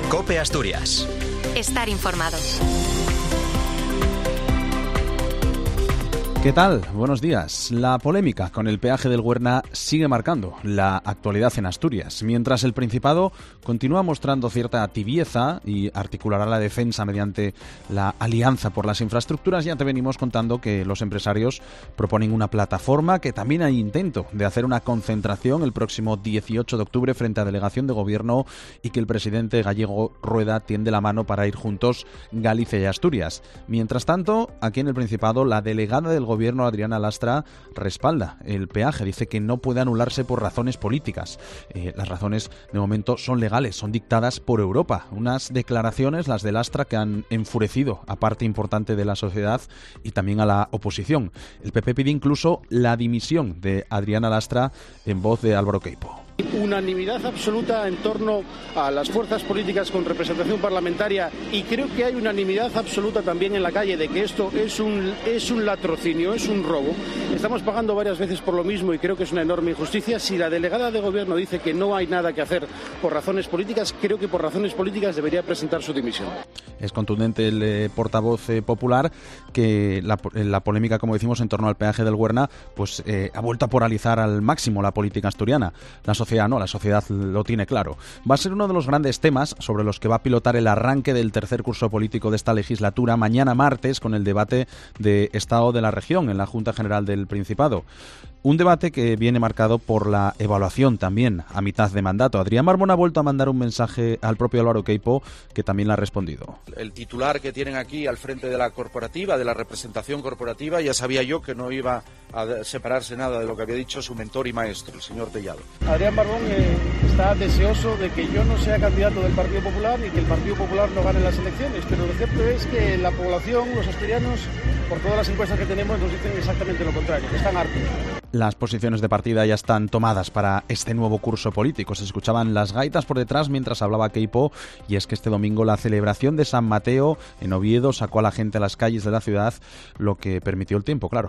COPE Asturias. Estar informado. ¿Qué tal? Buenos días. La polémica con el peaje del Güerna sigue marcando la actualidad en Asturias, mientras el Principado continúa mostrando cierta tibieza y articulará la defensa mediante la Alianza por las Infraestructuras. Ya te venimos contando que los empresarios proponen una plataforma, que también hay intento de hacer una concentración el próximo 18 de octubre frente a delegación de gobierno y que el presidente gallego Rueda tiende la mano para ir juntos Galicia y Asturias. Mientras tanto, aquí en el Principado, la delegada del gobierno, Adriana Lastra, respalda el peaje. Dice que no puede anularse por razones políticas. Las razones, de momento, son legales, son dictadas por Europa. Unas declaraciones, las de Lastra, que han enfurecido a parte importante de la sociedad y también a la oposición. El PP pide incluso la dimisión de Adriana Lastra en voz de Álvaro Queipo. Unanimidad absoluta en torno a las fuerzas políticas con representación parlamentaria, y creo que hay unanimidad absoluta también en la calle de que esto es un latrocinio, es un robo. Estamos pagando varias veces por lo mismo y creo que es una enorme injusticia. Si la delegada de gobierno dice que no hay nada que hacer por razones políticas, creo que por razones políticas debería presentar su dimisión. Es contundente el portavoz popular que la polémica, como decimos, en torno al peaje del Güerna, pues ha vuelto a polarizar al máximo la política asturiana. La sociedad lo tiene claro. Va a ser uno de los grandes temas sobre los que va a pilotar el arranque del tercer curso político de esta legislatura mañana martes, con el debate de Estado de la Región en la Junta General del Principado. Un debate que viene marcado por la evaluación también a mitad de mandato. Adrián Marbón ha vuelto a mandar un mensaje al propio Álvaro Queipo, que también le ha respondido. El titular que tienen aquí al frente de la corporativa, de la representación corporativa, ya sabía yo que no iba a separarse nada de lo que había dicho su mentor y maestro, el señor Tellado. Adrián Marbón está deseoso de que yo no sea candidato del Partido Popular y que el Partido Popular no gane las elecciones, pero lo cierto es que la población, los asturianos, por todas las encuestas que tenemos, nos dicen exactamente lo contrario, que están hartos. Las posiciones de partida ya están tomadas para este nuevo curso político. Se escuchaban las gaitas por detrás mientras hablaba Queipo, y es que este domingo la celebración de San Mateo en Oviedo sacó a la gente a las calles de la ciudad, lo que permitió el tiempo, claro.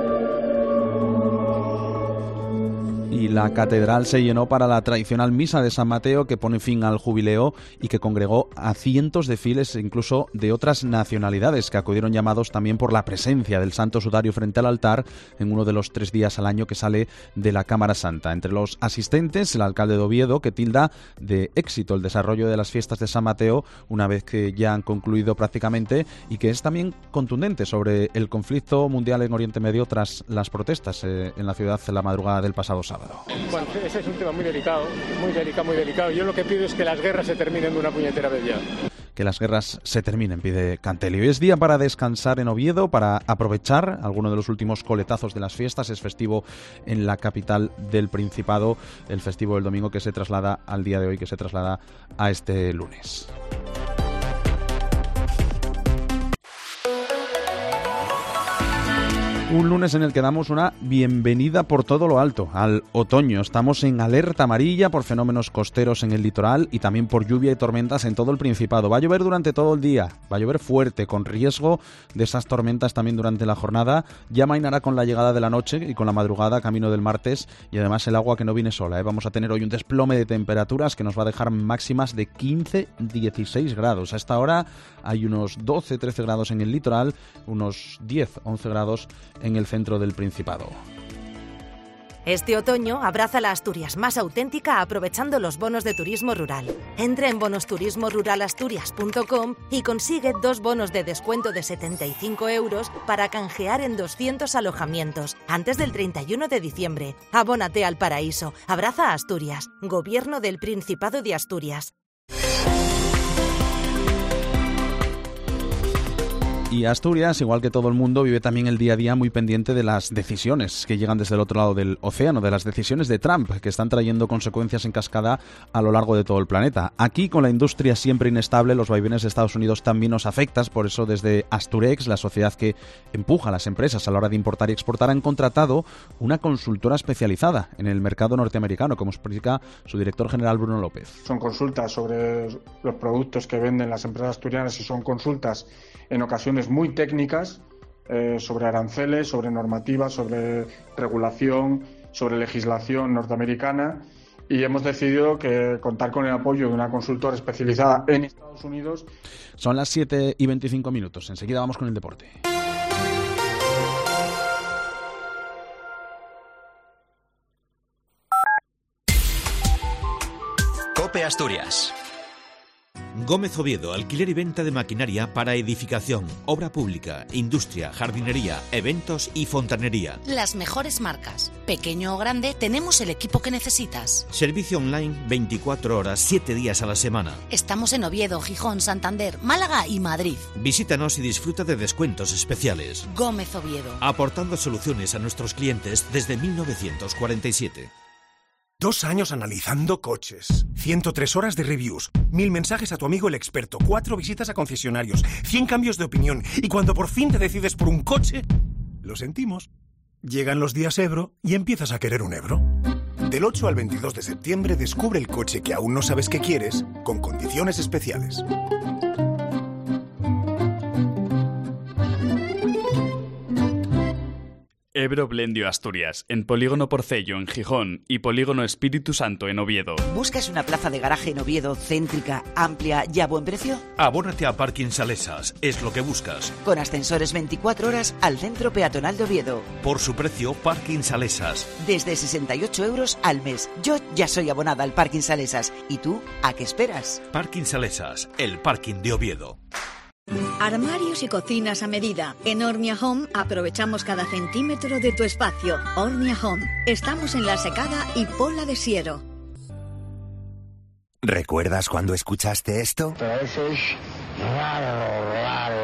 Y la catedral se llenó para la tradicional misa de San Mateo, que pone fin al jubileo y que congregó a cientos de fieles, incluso de otras nacionalidades, que acudieron llamados también por la presencia del Santo Sudario frente al altar en uno de los 3 días al año que sale de la Cámara Santa. Entre los asistentes, el alcalde de Oviedo, que tilda de éxito el desarrollo de las fiestas de San Mateo una vez que ya han concluido prácticamente, y que es también contundente sobre el conflicto mundial en Oriente Medio tras las protestas en la ciudad en la madrugada del pasado sábado. Bueno, ese es un tema muy delicado. Yo lo que pido es que las guerras se terminen de una puñetera vez ya. Que las guerras se terminen, pide Cantelli. Hoy es día para descansar en Oviedo, para aprovechar alguno de los últimos coletazos de las fiestas. Es festivo en la capital del Principado, el festivo del domingo, que se traslada al día de hoy, que se traslada a este lunes. Un lunes en el que damos una bienvenida por todo lo alto al otoño. Estamos en alerta amarilla por fenómenos costeros en el litoral y también por lluvia y tormentas en todo el Principado. Va a llover durante todo el día, va a llover fuerte, con riesgo de esas tormentas también durante la jornada. Ya amainará con la llegada de la noche y con la madrugada camino del martes, y además el agua que no viene sola. Vamos a tener hoy un desplome de temperaturas que nos va a dejar máximas de 15-16 grados. A esta hora hay unos 12-13 grados en el litoral, unos 10-11 grados en el centro del Principado. Este otoño abraza la Asturias más auténtica aprovechando los bonos de turismo rural. Entra en bonosturismoruralasturias.com y consigue 2 bonos de descuento de 75 € para canjear en 200 alojamientos antes del 31 de diciembre. Abónate al paraíso. Abraza a Asturias. Gobierno del Principado de Asturias. Y Asturias, igual que todo el mundo, vive también el día a día muy pendiente de las decisiones que llegan desde el otro lado del océano, de las decisiones de Trump, que están trayendo consecuencias en cascada a lo largo de todo el planeta. Aquí, con la industria siempre inestable, los vaivenes de Estados Unidos también nos afectan. Por eso, desde Asturex, la sociedad que empuja a las empresas a la hora de importar y exportar, han contratado una consultora especializada en el mercado norteamericano, como explica su director general, Bruno López. Son consultas sobre los productos que venden las empresas asturianas y son consultas en ocasiones muy técnicas sobre aranceles, sobre normativas, sobre regulación, sobre legislación norteamericana, y hemos decidido contar con el apoyo de una consultora especializada en Estados Unidos. Son las 7:25. Enseguida vamos con el deporte. COPE Asturias. Gómez Oviedo, alquiler y venta de maquinaria para edificación, obra pública, industria, jardinería, eventos y fontanería. Las mejores marcas. Pequeño o grande, tenemos el equipo que necesitas. Servicio online 24 horas, 7 días a la semana. Estamos en Oviedo, Gijón, Santander, Málaga y Madrid. Visítanos y disfruta de descuentos especiales. Gómez Oviedo. Aportando soluciones a nuestros clientes desde 1947. 2 años analizando coches, 103 horas de reviews, 1000 mensajes a tu amigo el experto, 4 visitas a concesionarios, 100 cambios de opinión, y cuando por fin te decides por un coche, lo sentimos. Llegan los días Ebro y empiezas a querer un Ebro. Del 8 al 22 de septiembre descubre el coche que aún no sabes que quieres, con condiciones especiales. Ebro Blendio Asturias, en Polígono Porcello en Gijón y Polígono Espíritu Santo en Oviedo. ¿Buscas una plaza de garaje en Oviedo céntrica, amplia y a buen precio? Abónate a Parking Salesas, es lo que buscas. Con ascensores 24 horas al centro peatonal de Oviedo. Por su precio, Parking Salesas. Desde 68 euros al mes. Yo ya soy abonada al Parking Salesas. ¿Y tú, a qué esperas? Parking Salesas, el parking de Oviedo. Armarios y cocinas a medida. En Ornia Home aprovechamos cada centímetro de tu espacio. Ornia Home. Estamos en La Secada y Pola de Siero. ¿Recuerdas cuando escuchaste esto? Eso es raro.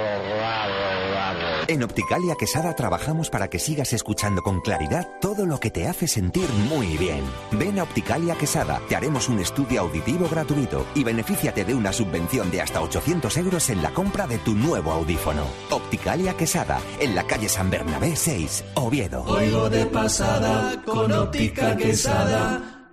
En Opticalia Quesada trabajamos para que sigas escuchando con claridad todo lo que te hace sentir muy bien. Ven a Opticalia Quesada, te haremos un estudio auditivo gratuito y benefíciate de una subvención de hasta 800 euros en la compra de tu nuevo audífono. Opticalia Quesada, en la calle San Bernabé 6, Oviedo. Oigo de pasada con Óptica Quesada.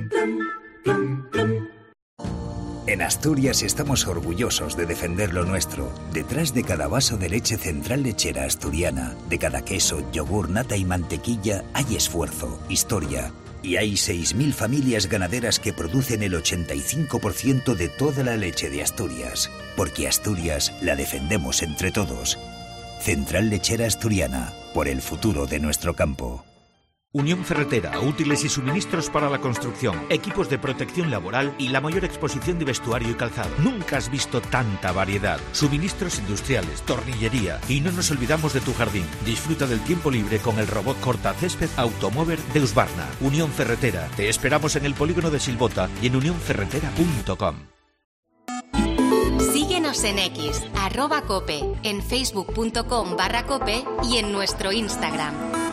En Asturias estamos orgullosos de defender lo nuestro. Detrás de cada vaso de leche Central Lechera Asturiana, de cada queso, yogur, nata y mantequilla, hay esfuerzo, historia. Y hay 6.000 familias ganaderas que producen el 85% de toda la leche de Asturias. Porque Asturias la defendemos entre todos. Central Lechera Asturiana, por el futuro de nuestro campo. Unión Ferretera, útiles y suministros para la construcción, equipos de protección laboral y la mayor exposición de vestuario y calzado. Nunca has visto tanta variedad. Suministros industriales, tornillería y no nos olvidamos de tu jardín. Disfruta del tiempo libre con el robot cortacésped Automover de Husqvarna. Unión Ferretera. Te esperamos en el polígono de Silbota y en unionferretera.com. Síguenos en X, @cope, en facebook.com/cope y en nuestro Instagram.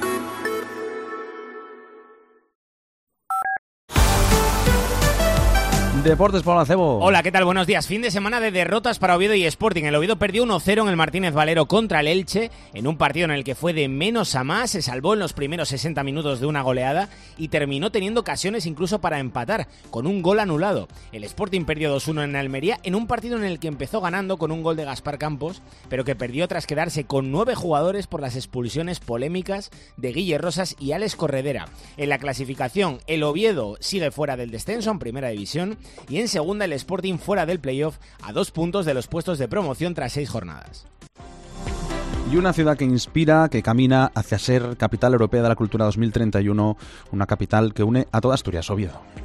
Deportes, Pablo Acebo. Hola, ¿qué tal? Buenos días. Fin de semana de derrotas para Oviedo y Sporting. El Oviedo perdió 1-0 en el Martínez Valero contra el Elche, en un partido en el que fue de menos a más, se salvó en los primeros 60 minutos de una goleada y terminó teniendo ocasiones incluso para empatar, con un gol anulado. El Sporting perdió 2-1 en Almería, en un partido en el que empezó ganando con un gol de Gaspar Campos, pero que perdió tras quedarse con 9 jugadores por las expulsiones polémicas de Guille Rosas y Alex Corredera. En la clasificación, el Oviedo sigue fuera del descenso en Primera División, y en segunda el Sporting fuera del playoff a 2 puntos de los puestos de promoción tras 6 jornadas. Y una ciudad que inspira, que camina hacia ser capital europea de la cultura 2031, una capital que une a toda Asturias, Oviedo.